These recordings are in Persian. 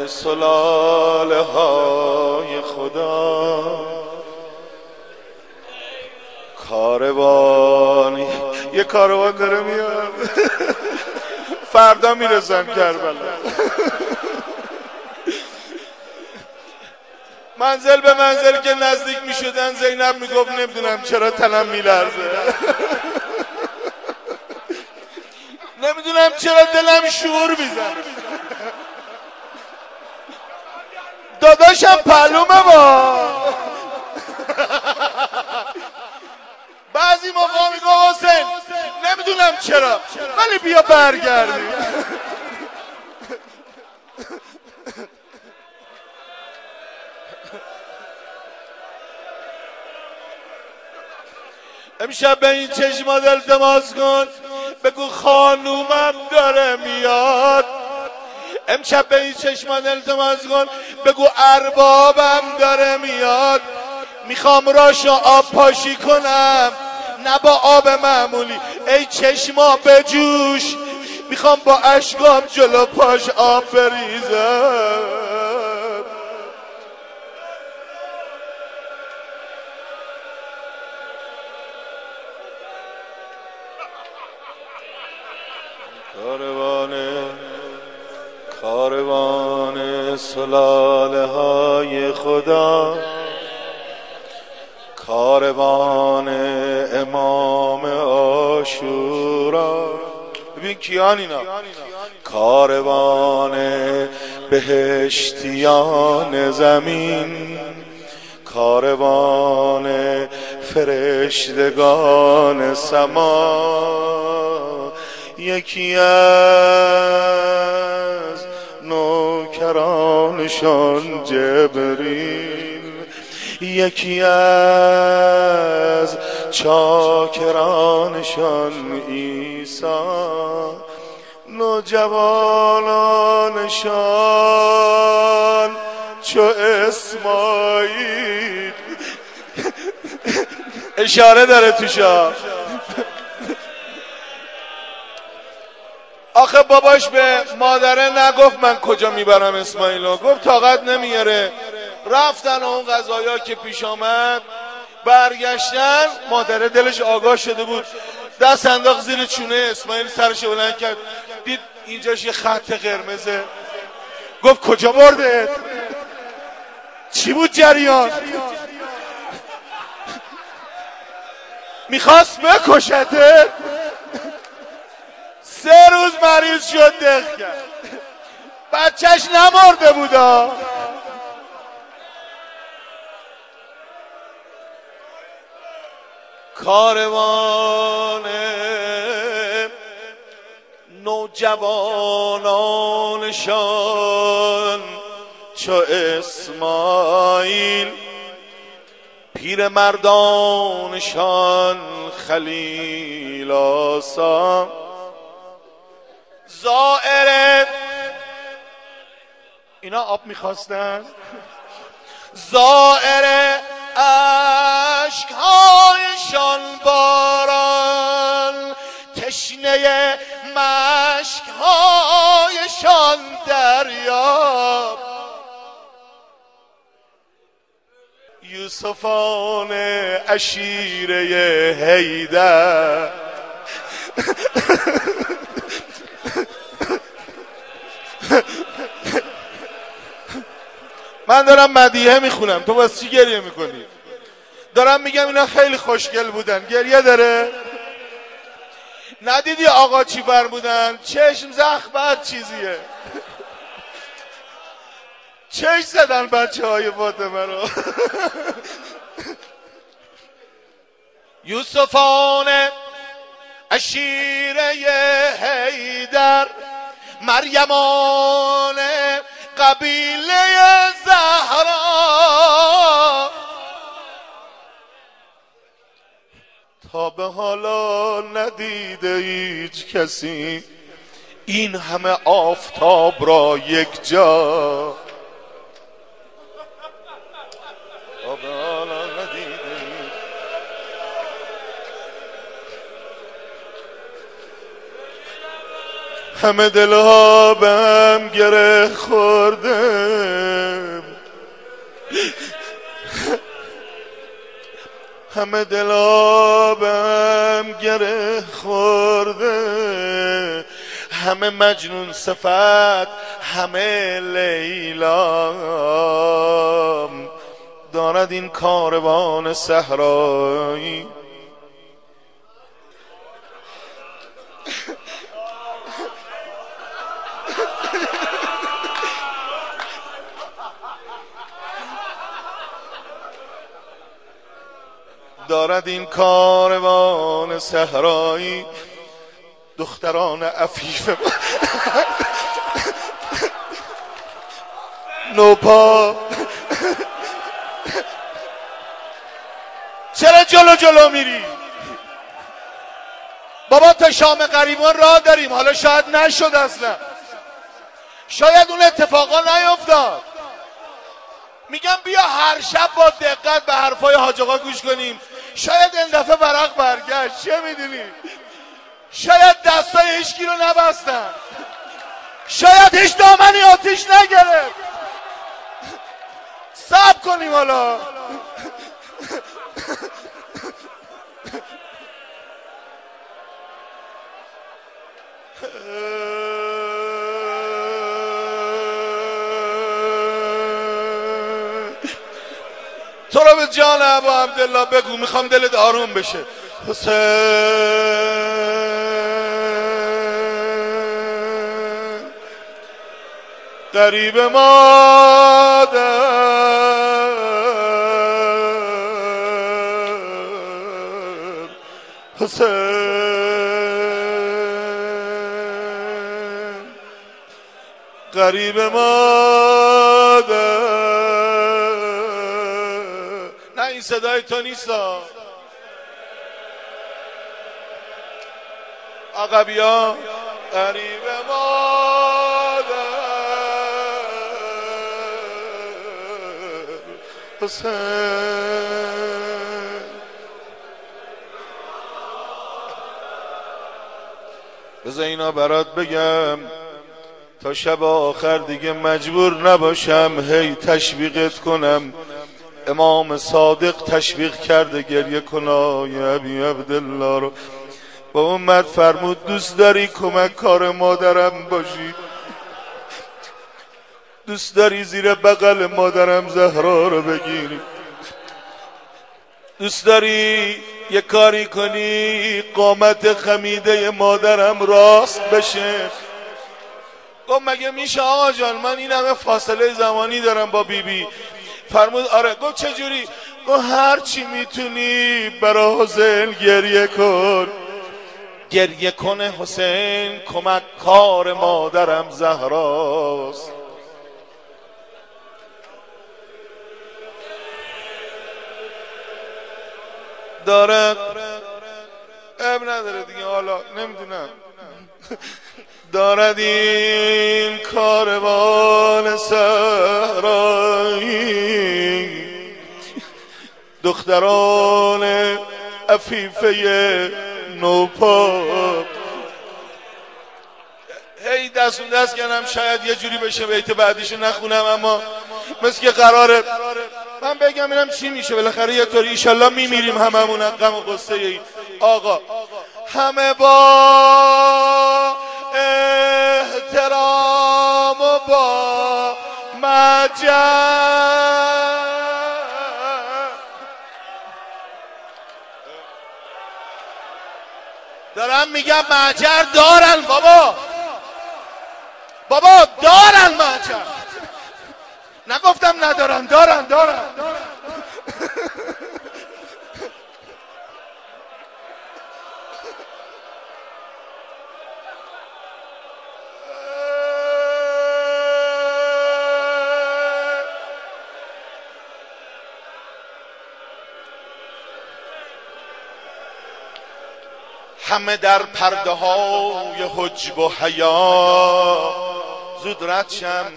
سلاله های خدا کاروانی یه کاروان داره میاد فردا میرسن کربلا منزل به منزل که نزدیک میشدن زینب میگفت نمیدونم چرا تنم میلرزه نمیدونم چرا دلم شعور میزنه داداشم پلومه با بعضی موقع میگه حسین نمیدونم چرا ولی بیا برگردیم امشب به این چشمات التماس کن بگو خانومم داره میاد امشب به این چشمات التماس کن بگو اربابم داره میاد میخوام راشو آب پاشی کنم نه با آب معمولی ای چشما بجوش میخوام با اشکام جلو پاش آب بریزم کاروان سلاله های خدا کاروان امام عاشورا ببین کیان اینا کاروان بهشتیان زمین کاروان فرشتگان سما یکی از نوکرانشان جبریل یکی از چاکرانشان عیسی نوجوانانشان چو اسماعیل اشاره داره توشا آخه باباش به مادره نگفت من کجا میبرم اسماعیلو گفت طاقت نمیاره رفتن اون غذایا که پیش آمد برگشتن مادره دلش آگاه شده بود دست انداخت زیر چونه اسماعیل سرش بلند کرد دید اینجاش یه خط قرمزه گفت کجا برده چی بود جریان میخواست بکشته 3 روز مریض شد دق کرد بچهش نمرده بودا کاروان نوجوانانشان چو اسماعیل پیر مردانشان خلیل آسا زائر اینا آب میخواستن زائر اشکهایشان باران تشنه مشکهایشان دریا یوسفان عشیره حیدر من دارم مدیحه میخونم تو واسه چی گریه میکنی دارم میگم اینا خیلی خوشگل بودن گریه داره ندیدی آقا چی فرمودن چشم زخم بعد چیزیه چشم زدن بچه های فاطمه رو یوسفان عشیره حیدر مریمان قبیله زهرا تا به حالا ندیده هیچ کسی این همه آفتاب را یک جا تا به حالا ندیده همه دلها به هم گره خورده، همه دلها به هم گره خورده، همه مجنون صفت، همه لیلا، دارد این کاروان صحرایی. دارد این کاروان صحرایی دختران عفیف نوپا. چرا جلو جلو میری بابا؟ تا شام غریبان راه داریم. حالا شاید نشد، اصلا شاید اون اتفاقا نیفتاد. میگم بیا هر شب با دقت به حرفای حاج آقا گوش کنیم، شاید این دفعه ورق برگشت. چه میدونی؟ شاید دستای هیچکی رو نبستن، شاید هیچ دامنی آتیش نگرفت. صبر کنیم حالا. تو رو به جان ابا عبدالله بگو، میخوام دلت آروم بشه. حسین غریب مادر، حسین غریب مادر. نه این صدای تو نیست آقا، بیا. غریب مادر حسین. بذار اینا برات بگم تا شب آخر دیگه مجبور نباشم هی تشویقت کنم. امام صادق تشویق کرده گریه کنا یا ابی عبدالله رو. با اون مرد فرمود دوست داری کمک کار مادرم باشی؟ دوست داری زیر بغل مادرم زهرا رو بگیری؟ دوست داری یه کاری کنی قامت خمیده مادرم راست بشه؟ گفت مگه میشه آقا جان، من این همه فاصله زمانی دارم با بیبی. فرمود آره. گفت چجوری؟ گفت هر چی میتونی برا حسین گریه کن. گریه کنه حسین کمک کار مادرم زهراست. دارد اب نداره دیگه، حالا نمیدونم. دارد این کاروان صحرایی دختران عفیفه نوپا. هی دستون دست کردم شاید یه جوری بشه بیت بعدیشو نخونم، اما مثل که قراره من بگم اینم چی میشه. بالاخره یه طوری ایشالله میمیریم هممون غم و قصه ای. آقا همه با احترام و با مجد دارم میگم مهجر دارن بابا، بابا دارن مهجر، نگفتم ندارن، دارن. همه در پرده های حجب و حیا زود رد شم.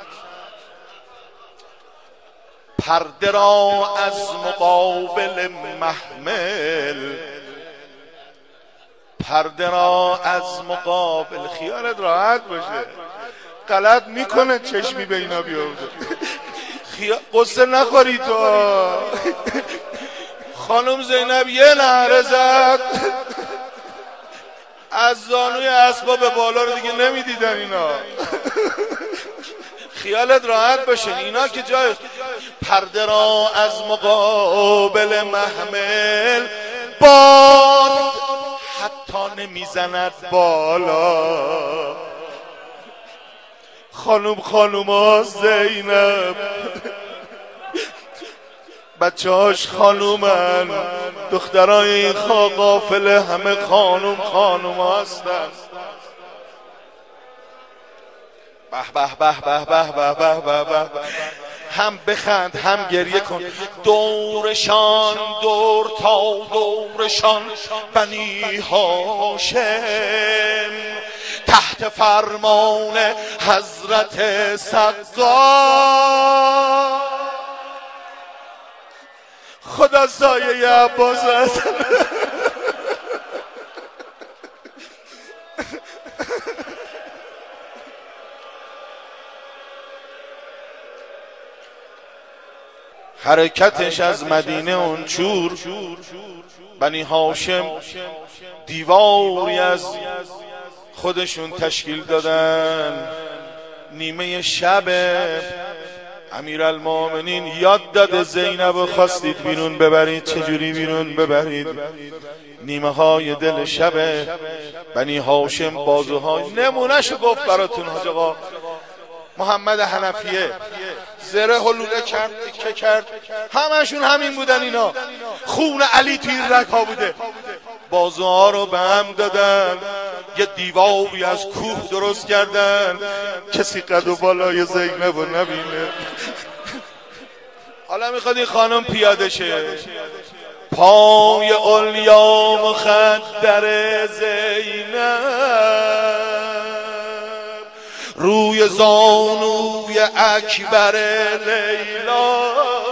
پرده را از مقابل محمل، پرده را از مقابل. خیالت راحت باشه، غلط میکنه چشمی به اینا بیفته. قصه نخوری تو. خانم زینب یه نعره زد، از زانوی اسباب بالا رو دیگه نمیدیدن اینا. خیالت راحت باشه، اینا که جای پرده را از مقابل محمل باد حتی نمیزند بالا. خانوما زینب، بچه‌هاش خانومن، دخترای قافله همه خانوم هستن. به به به به به به به به به. هم بخند هم گریه کن. دورشان دور تا دورشان بنی هاشم، تحت فرمان حضرت سقا. خدا سایه عباس است. حرکتش از مدینه اونچور، بنی هاشم دیواری از خودشون تشکیل دادن. نیمه شب امیرالمومنین یاد داده زینب خواستید بیرون ببرید، چجوری بیرون ببرید؟ نیمه های دل شب بنی هاشم بازوها. نمونهشو گفت براتون حاج آقا محمد حنفیه، زره حلوله کرد که کرد، همشون همین بودن. اینا خون علی توی رگ‌ها بوده. بازوها رو به هم دادن، یه دیواری از کوه درست کردن، کسی قد و بالای زینب رو نبینه. حالا میخواد این خانم پیاده شه، پای علیا مخدر زینب، روی زانوی اکبر لیلا.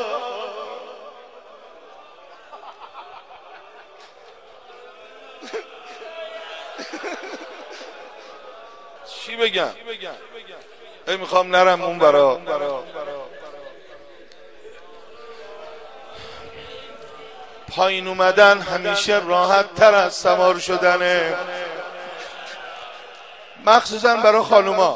چی بگم؟ میخوام نرم اون برا. پایین اومدن همیشه راحت تر از سوار شدنه، مخصوصا برای خانوما.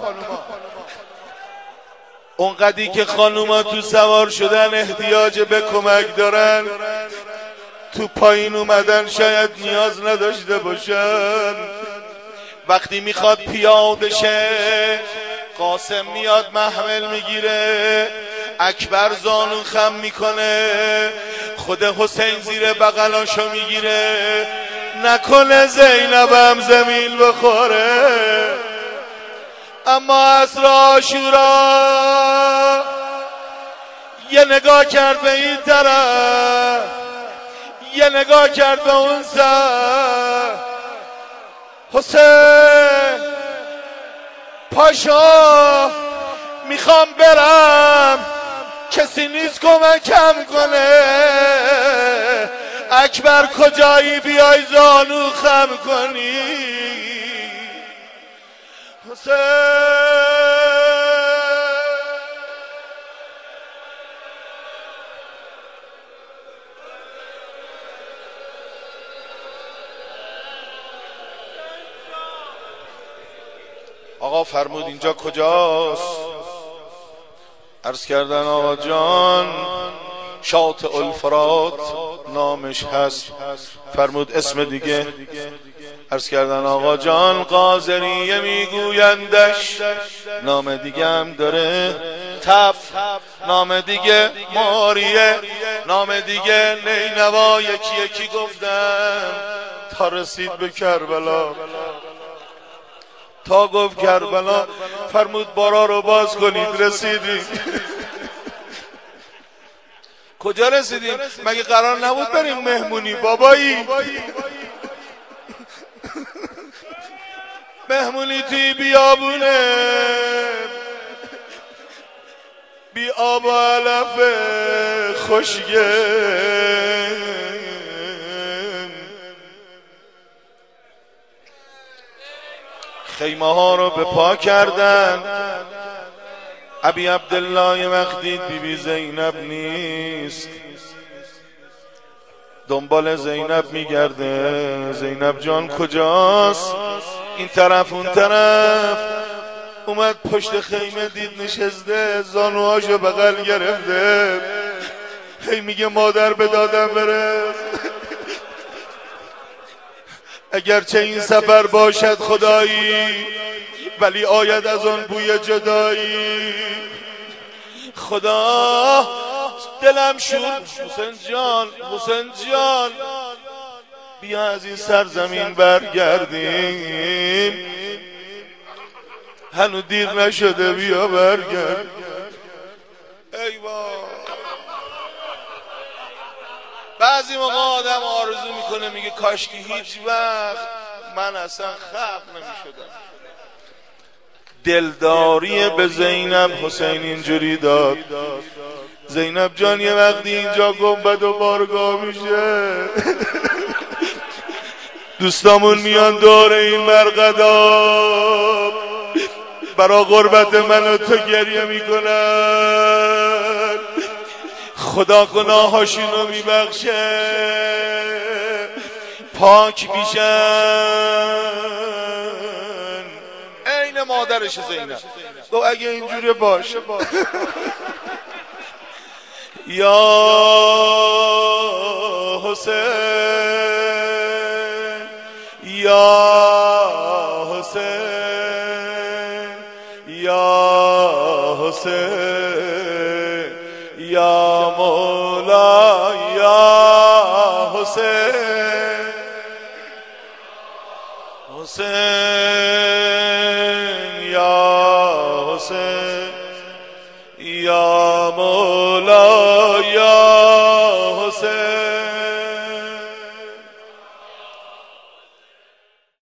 اونقدی که خانوما تو سوار شدن احتیاج به کمک دارن، تو پایین اومدن شاید نیاز نداشته باشن. وقتی میخواد پیاده شه، قاسم میاد محمل میگیره، اکبر زانو خم میکنه، خود حسین زیر بغلاشو میگیره، نکنه زینبم زمین بخوره. اما عصر عاشورا یه نگاه کرد به این طرف، یه نگاه کرد به اون سر. حسین پاشا میخوام برم، کسی نیست کمکم کنه. اکبر کجایی؟ بیای زانو خم کنی. حسین آقا فرمود اینجا کجاست؟ عرض کردن آقا جان شاطئ الفرات نامش هست. فرمود اسم دیگه؟ عرض کردن آقا جان قاذریه میگویندش، نام دیگه هم داره تف، نام دیگه ماریه، نام دیگه نینوا. یکی یکی گفتم تا رسید به کربلا. تا گفت کربلا فرمود بارا رو باز کنید. رسیدیم. کجا رسیدیم؟ مگه قرار نبود بریم مهمونی بابایی؟ مهمونی توی بیابونه، بی آب و علف خوشگل. خیمه ها رو به پا کردن. ابی عبدالله وقتی بی زینب نیست دنبال زینب میگرده، زینب جان کجاست؟ این طرف اون طرف. اومد پشت خیمه دید نشسته، زانوهاشو بغل گرفته، هی میگه مادر به دادم برس. اگرچه این سفر باشد خدایی، ولی آید از آن بوی جدایی. خدا دلم شد حسین جان، حسین جان بیا از این سرزمین برگردیم، هنو دیر نشده بیا برگرد. ای وای، بعضی موقع آدم آرزو میکنه میگه کاش که هیچ وقت من اصلا خلق نمیشدم. دلداری به زینب حسین اینجوری داد. زینب جان یه وقتی اینجا گنبد و بارگاه میشه، دوستامون میان دور این مرقدا برا غربت من و تو گریه میکنن. خدا گناهاشونو میبخشه، پاک میشن. عین مادرش زینب گو اگه اینجوری باشه یا حسین یا حسین یا حسین یا مولا یا حسین حسین یا حسین یا مولا یا حسین